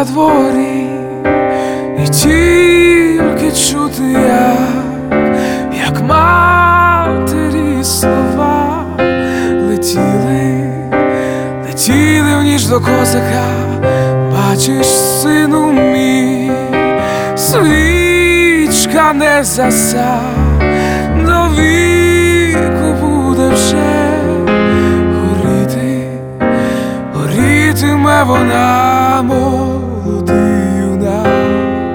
на дворі, і тільки чути, як матері слова летіли, летіли в ніч до козака. Бачиш, сину мій, свічка не заса, до віку буде вже горіти, горітиме вона, молодий юнак,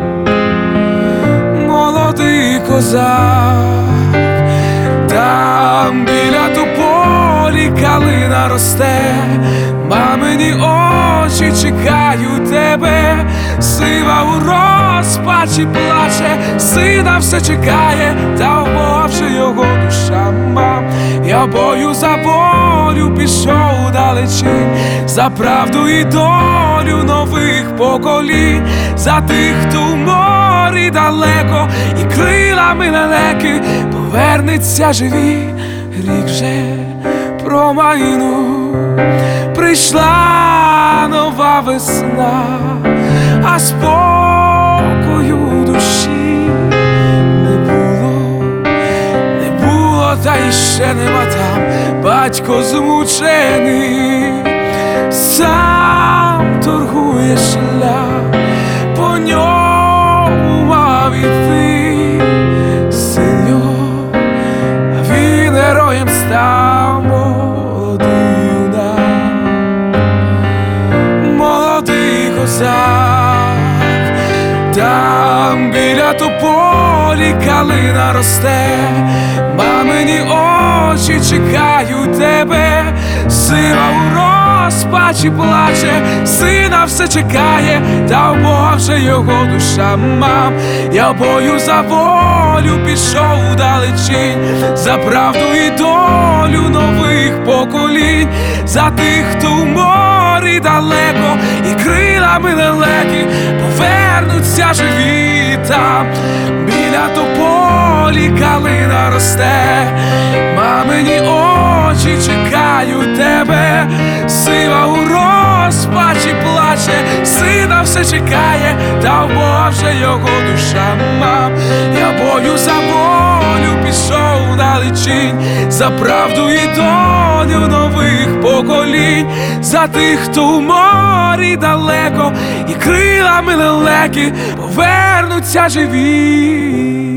молодий козак. Там біля тополі калина росте, мамині очі чекають тебе. Сива у розпачі плаче, сина все чекає, та в Бога вже його душа, мам. Я бою за волю пішов далечінь, за правду і долю нових поколінь, за тих, хто в морі далеко і крилами лелеки повернеться живі. Рік вже промайнув, прийшла нова весна, а спокою душі не було, не було, та іще нема там. Батько змучений, сам торгує шлях, по ньому мав іти син його, а він героєм став. Молодий юнак, молодий козак. Там біля тополі калина росте, мамині очі чекають тебе. Сива у розпачі плаче, сина все чекає, та в Бога вже його душа, мам. Я в бою за волю пішов далечінь, за правду і долю нових поколінь, за тих, хто в морі далеко і крилами лелеки повернуться живі. Там біля тополі калина росте, мамині очі чекають тебе. Сива у розпачі плаче, сина все чекає, та в Бога вже його душа, мам. Я бою за волю пішов далечінь, за правду і долю нових поколінь, за тих, хто в морі далеко і крилами лелеки повернуться живі.